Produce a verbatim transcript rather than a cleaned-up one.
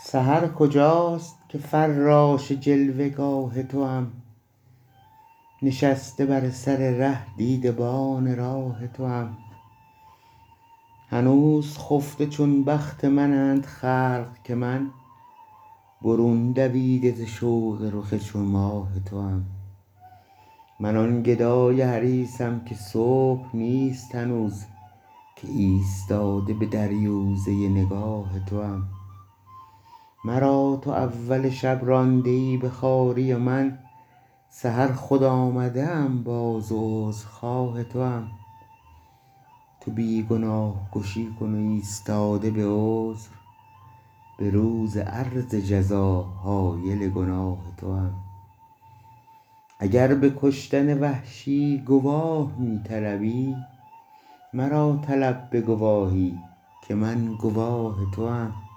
سحر کجاست که فراش جلوه گاه توام، نشسته بر سر ره دیده بان راه توام. هنوز خفته چون بخت منند خلق که من، برون دویده ز شوق رخ چون ماه توام. من آن گدای حریصم که صبح نیست هنوز، که ایستاده به دریوزه نگاه توام. مرا تو اول شب رانده ای به خواری و من، سحر خود آمده ام باز و عذرخواه توام. تو بی گناه کشی کن و ایستاده به عذر، به روز عرض جزا حایل گناه توام. اگر به کشتن وحشی گواه می طلبی، مرا طلب به گواهی که من گواه توام.